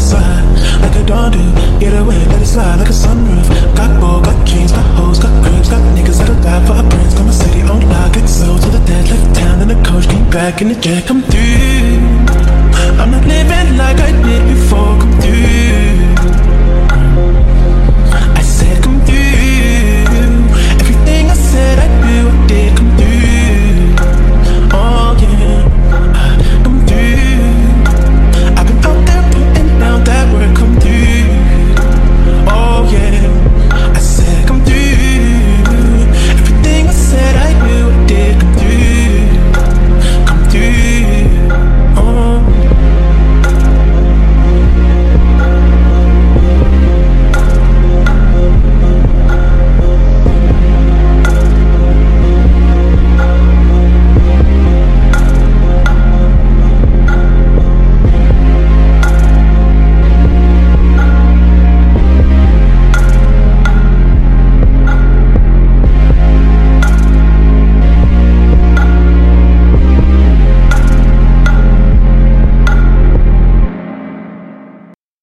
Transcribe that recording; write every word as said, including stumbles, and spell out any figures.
slide like I don't do. Get away, let it slide like a sunroof. Got ball, got kings, got hoes, got cribs, got niggas that'll die for a prince. Got my city on lock, it's sold to the dead. Left town and the coach came back in the jet. Come through. I'm not living like I did before.